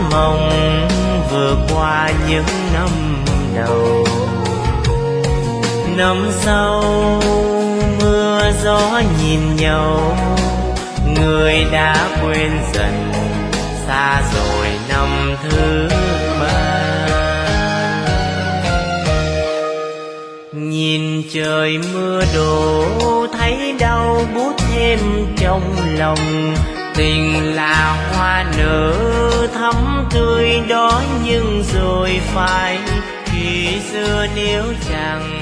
mong vừa qua những năm đầu. Năm sau mưa gió nhìn nhau, người đã quên dần, xa rồi năm thứ ba. Nhìn trời mưa đổ thấy đau buốt thêm trong lòng. Tình là hoa nở thắm tươi đó, nhưng rồi phai khi xưa nếu chẳng